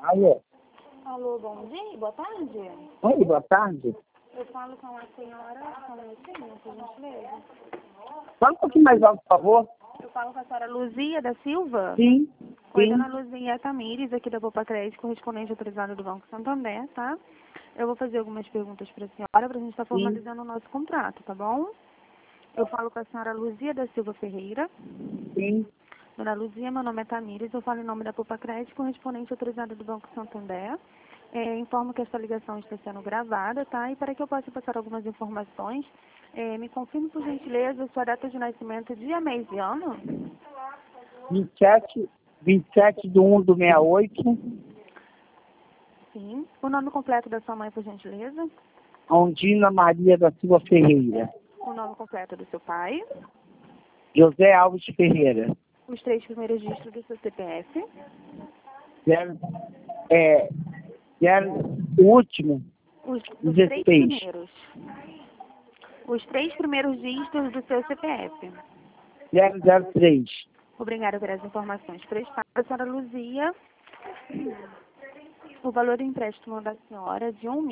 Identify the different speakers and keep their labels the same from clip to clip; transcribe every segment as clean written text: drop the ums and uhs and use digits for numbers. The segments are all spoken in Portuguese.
Speaker 1: Alô?
Speaker 2: Alô, bom dia, boa tarde.
Speaker 1: Oi, boa tarde.
Speaker 2: Eu falo com a senhora, só um minutinho, por gentileza.
Speaker 1: Fala um pouquinho mais alto, por favor.
Speaker 2: Eu falo com a senhora Luzia da Silva.
Speaker 1: Sim,
Speaker 2: Oi,
Speaker 1: sim,
Speaker 2: dona Luzia Tamires, aqui da Poupa Crédito, correspondente autorizado do Banco Santander, tá? Eu vou fazer algumas perguntas para a senhora, para a gente estar formalizando o nosso contrato, tá bom? Eu falo com a senhora Luzia da Silva Ferreira.
Speaker 1: sim.
Speaker 2: Dona Luzia, meu nome é Tamires, eu falo em nome da Poupa Crédito, correspondente autorizado do Banco Santander. Informo que esta ligação está sendo gravada, tá? E para que eu possa passar algumas informações, me confirme, por gentileza, sua data de nascimento, dia, mês e ano?
Speaker 1: 27 de 1 do 68,
Speaker 2: Sim. O nome completo da sua mãe, por gentileza?
Speaker 1: Ondina Maria da Silva Ferreira.
Speaker 2: O nome completo do seu pai?
Speaker 1: José Alves Ferreira.
Speaker 2: Os 3 primeiros dígitos do seu CPF?
Speaker 1: O último,
Speaker 2: Os 3
Speaker 1: 16.
Speaker 2: primeiros. Os 3 primeiros dígitos do seu CPF.
Speaker 1: 003.
Speaker 2: Obrigada pelas informações prestadas, senhora Luzia. O valor do empréstimo da senhora é de R$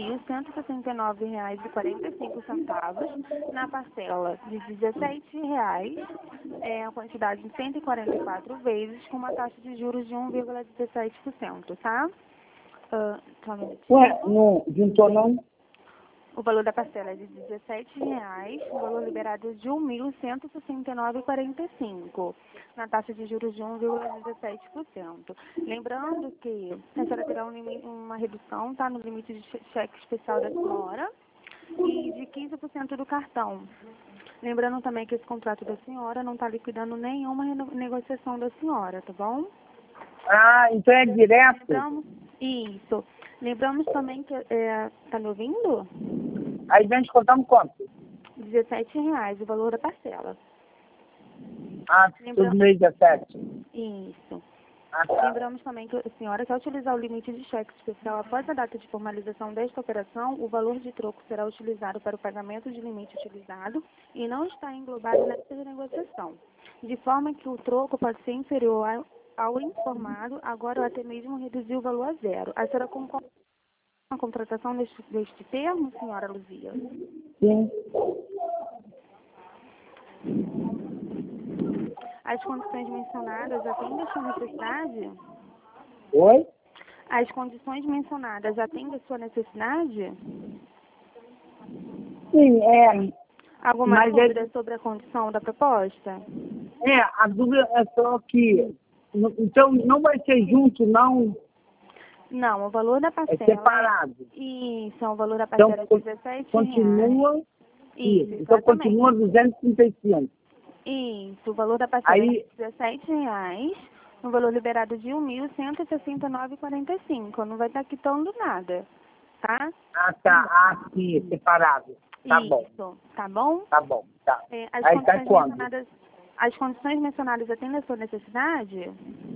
Speaker 2: 1.169,45 na parcela de R$ 17, a quantidade em 144 vezes, com uma taxa de juros de 1,17%, tá? Só um minutinho.
Speaker 1: Ué, não juntou não?
Speaker 2: O valor da parcela é de R$ 17, o valor liberado é de R$ 1.169,45, na taxa de juros de 1,17%. Lembrando que a senhora terá uma redução, tá, no limite de cheque especial da senhora e de 15% do cartão. Lembrando também que esse contrato da senhora não está liquidando nenhuma negociação da senhora, tá bom?
Speaker 1: Ah, então é direto?
Speaker 2: Isso. Lembramos também que... tá me ouvindo?
Speaker 1: Aí vem descontando quanto?
Speaker 2: R$ 17, o valor da parcela.
Speaker 1: Ah, todo mês 17.
Speaker 2: Isso.
Speaker 1: Ah, tá.
Speaker 2: Lembramos também que a senhora quer utilizar o limite de cheque especial após a data de formalização desta operação, o valor de troco será utilizado para o pagamento de limite utilizado e não está englobado nessa renegociação, de forma que o troco pode ser inferior ao informado, agora ou até mesmo reduzir o valor a zero. A senhora concorda com a contratação deste termo, senhora Luzia?
Speaker 1: Sim.
Speaker 2: As condições mencionadas atendem a sua necessidade?
Speaker 1: Oi?
Speaker 2: As condições mencionadas atendem a sua necessidade?
Speaker 1: Sim,
Speaker 2: Alguma dúvida sobre a condição da proposta?
Speaker 1: a dúvida é só que, então não vai ser junto, não,
Speaker 2: Não, o valor da
Speaker 1: é
Speaker 2: parcela...
Speaker 1: separado.
Speaker 2: Isso, o valor da parcela
Speaker 1: Então,
Speaker 2: é R$ 17.
Speaker 1: continua,
Speaker 2: Isso,
Speaker 1: então
Speaker 2: exatamente.
Speaker 1: continua 235.
Speaker 2: Isso, o valor da parcela
Speaker 1: Aí,
Speaker 2: é R$ 17, no valor liberado de R$ 1.169,45. Não vai estar quitando nada, tá?
Speaker 1: sim, separado. Tá bom,
Speaker 2: Isso, tá bom?
Speaker 1: tá bom, tá.
Speaker 2: As
Speaker 1: Aí tá
Speaker 2: condições
Speaker 1: quando?
Speaker 2: mencionadas... As condições mencionadas atendem a sua necessidade?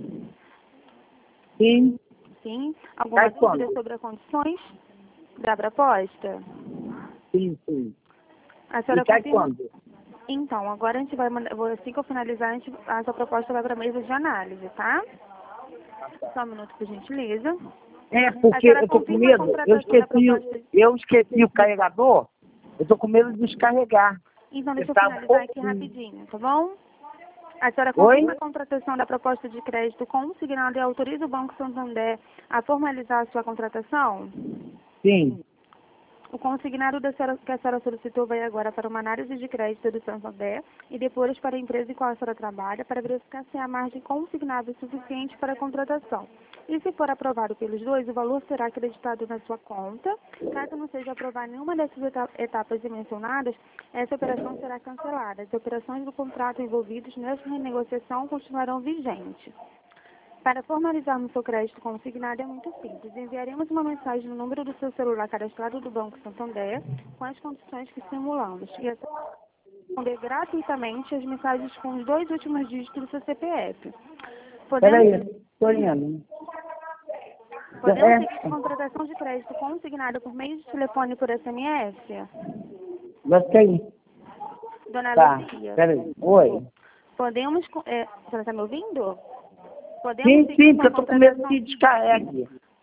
Speaker 1: Sim,
Speaker 2: Sim. Alguma
Speaker 1: tá
Speaker 2: dúvida
Speaker 1: quando?
Speaker 2: sobre as condições da proposta?
Speaker 1: Sim, sim.
Speaker 2: A
Speaker 1: E
Speaker 2: senhora
Speaker 1: tá
Speaker 2: confirma?
Speaker 1: quando?
Speaker 2: Então, agora a gente vai mandar, assim que eu finalizar, a sua proposta vai para a mesa de análise, tá? Só um minuto, por gentileza.
Speaker 1: É,
Speaker 2: A
Speaker 1: porque
Speaker 2: senhora
Speaker 1: eu tô com
Speaker 2: confirma a
Speaker 1: medo,
Speaker 2: contratação da proposta?
Speaker 1: eu esqueci o carregador, eu tô com medo de descarregar.
Speaker 2: Então, deixa eu
Speaker 1: Tá um
Speaker 2: finalizar
Speaker 1: pouco...
Speaker 2: aqui rapidinho, tá bom? A senhora
Speaker 1: Oi?
Speaker 2: confirma a contratação da proposta de crédito consignado e autoriza o Banco Santander a formalizar a sua contratação?
Speaker 1: Sim.
Speaker 2: O consignado que a senhora solicitou vai agora para uma análise de crédito do Santander e depois para a empresa em qual a senhora trabalha para verificar se há margem consignável suficiente para a contratação. E se for aprovado pelos dois, o valor será acreditado na sua conta. Caso não seja aprovada nenhuma dessas etapas mencionadas, essa operação será cancelada. As operações do contrato envolvidas nessa renegociação continuarão vigentes. Para formalizarmos seu crédito consignado é muito simples. Enviaremos uma mensagem no número do seu celular cadastrado do Banco Santander com as condições que simulamos. E é responder gratuitamente as mensagens com os 2 últimos dígitos do seu CPF.
Speaker 1: Peraí, tô indo.
Speaker 2: Podemos seguir com contratação de crédito consignado por meio de telefone e por SMS?
Speaker 1: Gostei.
Speaker 2: Dona
Speaker 1: Tá,
Speaker 2: Luzia,
Speaker 1: peraí. Oi.
Speaker 2: podemos... a senhora está me ouvindo? Podemos
Speaker 1: Sim,
Speaker 2: seguir com
Speaker 1: porque
Speaker 2: a
Speaker 1: eu tô com medo
Speaker 2: contratação...
Speaker 1: que descarregue.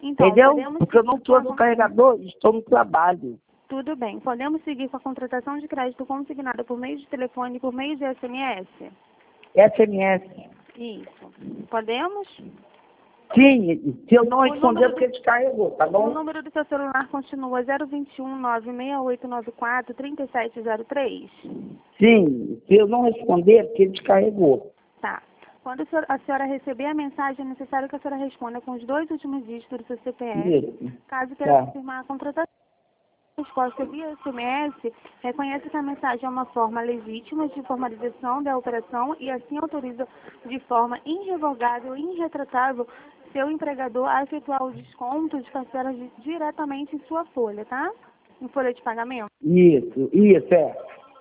Speaker 2: Então,
Speaker 1: Entendeu?
Speaker 2: podemos
Speaker 1: Porque eu não
Speaker 2: seguir com
Speaker 1: estou no carregador, estou no trabalho.
Speaker 2: Tudo bem. Podemos seguir com a contratação de crédito consignada por meio de telefone e por meio de SMS?
Speaker 1: SMS.
Speaker 2: Isso. Podemos?
Speaker 1: Sim, se eu não
Speaker 2: O
Speaker 1: responder,
Speaker 2: número
Speaker 1: porque descarregou, tá
Speaker 2: O
Speaker 1: bom?
Speaker 2: número do seu celular continua 021 96894 3703?
Speaker 1: Sim, se eu não responder, porque descarregou.
Speaker 2: Tá. Quando a senhora receber a mensagem, é necessário que a senhora responda com os 2 últimos dígitos do seu CPF,
Speaker 1: Isso.
Speaker 2: caso queira
Speaker 1: Tá.
Speaker 2: confirmar a contratação. A resposta via SMS reconhece que a mensagem é uma forma legítima de formalização da operação e assim autoriza de forma irrevogável e irretratável seu empregador a efetuar o desconto de parcelas diretamente em sua folha, tá? Em folha de pagamento.
Speaker 1: Isso, é.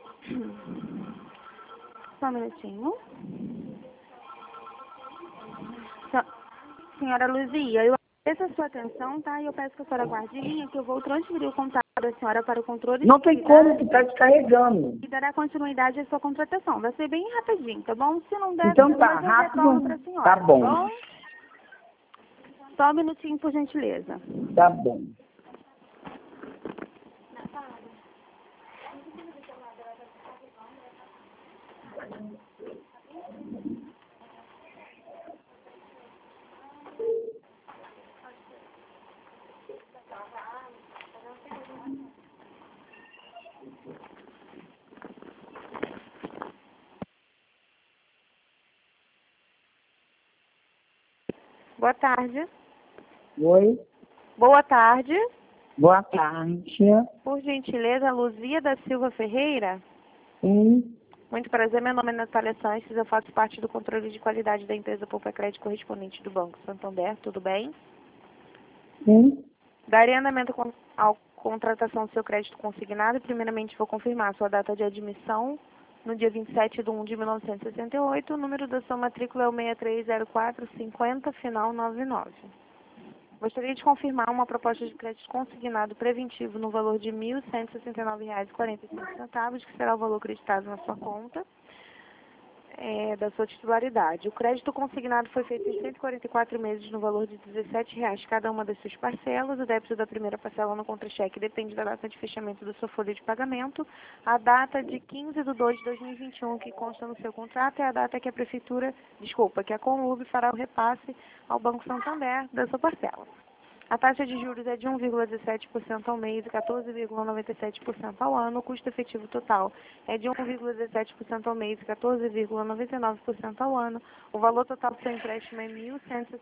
Speaker 2: Só um minutinho. Senhora Luzia, eu agradeço a sua atenção, tá? E eu peço que a senhora guarde em linha que eu vou transferir o contato da senhora para o controle
Speaker 1: Não
Speaker 2: de
Speaker 1: tem
Speaker 2: qualidade
Speaker 1: como, que está descarregando.
Speaker 2: e dará continuidade à sua contratação. Vai ser bem rapidinho, tá bom? Se não der,
Speaker 1: Então tá,
Speaker 2: depois eu retorno para a
Speaker 1: rápido.
Speaker 2: senhora,
Speaker 1: Tá bom.
Speaker 2: tá bom? Só um minutinho, por gentileza.
Speaker 1: Tá bom.
Speaker 2: Boa tarde.
Speaker 1: Oi,
Speaker 2: Boa tarde.
Speaker 1: boa tarde.
Speaker 2: Por gentileza, Luzia da Silva Ferreira.
Speaker 1: Sim,
Speaker 2: Muito prazer, meu nome é Natália Sanches, eu faço parte do controle de qualidade da empresa Poupa Crédito correspondente do Banco Santander, tudo bem?
Speaker 1: sim.
Speaker 2: Darei andamento à contratação do seu crédito consignado. Primeiramente, vou confirmar sua data de admissão no dia 27/1/1968. O número da sua matrícula é o 630450, final 99. Gostaria de confirmar uma proposta de crédito consignado preventivo no valor de R$ 1.169,45, que será o valor creditado na sua conta da sua titularidade. O crédito consignado foi feito em 144 meses no valor de R$ 17,00 cada uma das suas parcelas. O débito da primeira parcela no contra-cheque depende da data de fechamento da sua folha de pagamento. A data de 15/2/2021 que consta no seu contrato é a data que que a Conlub fará o repasse ao Banco Santander da sua parcela. A taxa de juros é de 1,17% ao mês e 14,97% ao ano. O custo efetivo total é de 1,17% ao mês e 14,99% ao ano. O valor total do seu empréstimo é R$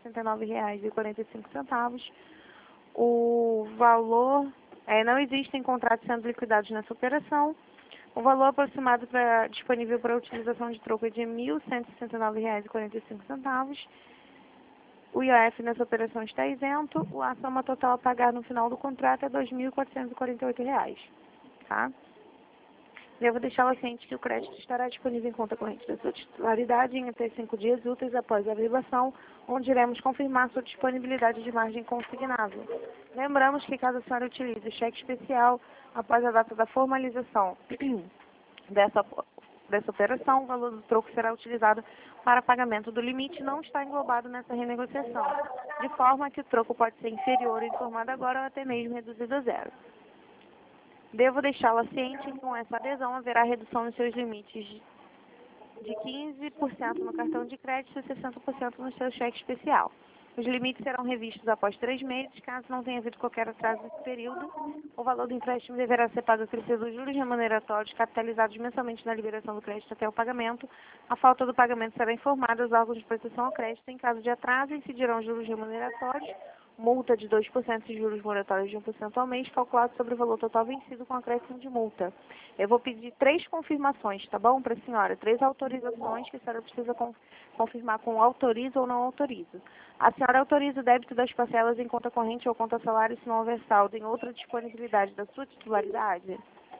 Speaker 2: 1.169,45. O valor... não existem contratos sendo liquidados nessa operação. O valor aproximado disponível para utilização de troco é de R$ 1.169,45. O IOF nessa operação está isento. A soma total a pagar no final do contrato é R$ 2.448, tá? Devo deixá-la ciente que o crédito estará disponível em conta corrente da sua titularidade em até 5 dias úteis após a averbação, onde iremos confirmar sua disponibilidade de margem consignável. Lembramos que caso a senhora utilize o cheque especial após a data da formalização dessa operação, o valor do troco será utilizado para pagamento do limite, não está englobado nessa renegociação, de forma que o troco pode ser inferior ao informado agora ou até mesmo reduzido a zero. Devo deixá-la ciente que com essa adesão haverá redução nos seus limites de 15% no cartão de crédito e 60% no seu cheque especial. Os limites serão revistos após 3 meses, caso não tenha havido qualquer atraso nesse período. O valor do empréstimo deverá ser pago a crescer dos juros remuneratórios capitalizados mensalmente na liberação do crédito até o pagamento. A falta do pagamento será informada aos órgãos de proteção ao crédito. Em caso de atraso, incidirão juros remuneratórios, multa de 2% e juros moratórios de 1% ao mês, calculado sobre o valor total vencido com acréscimo de multa. Eu vou pedir 3 confirmações, tá bom, para a senhora? 3 autorizações que a senhora precisa confirmar com autorizo ou não autorizo. A senhora autoriza o débito das parcelas em conta corrente ou conta salário se não houver saldo em outra disponibilidade da sua titularidade?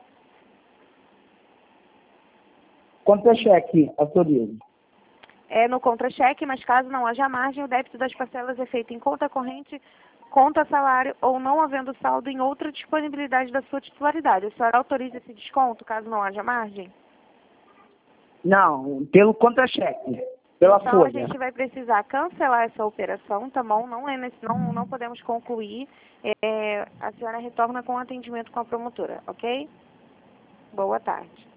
Speaker 1: Contra-cheque, autorizo.
Speaker 2: É no contra-cheque, mas caso não haja margem, o débito das parcelas é feito em conta corrente, conta salário ou não havendo saldo em outra disponibilidade da sua titularidade. A senhora autoriza esse desconto caso não haja margem?
Speaker 1: Não, pelo contra-cheque. Pela
Speaker 2: então
Speaker 1: folha.
Speaker 2: a gente vai precisar cancelar essa operação, tá bom? Não podemos concluir. A senhora retorna com atendimento com a promotora, ok? Boa tarde.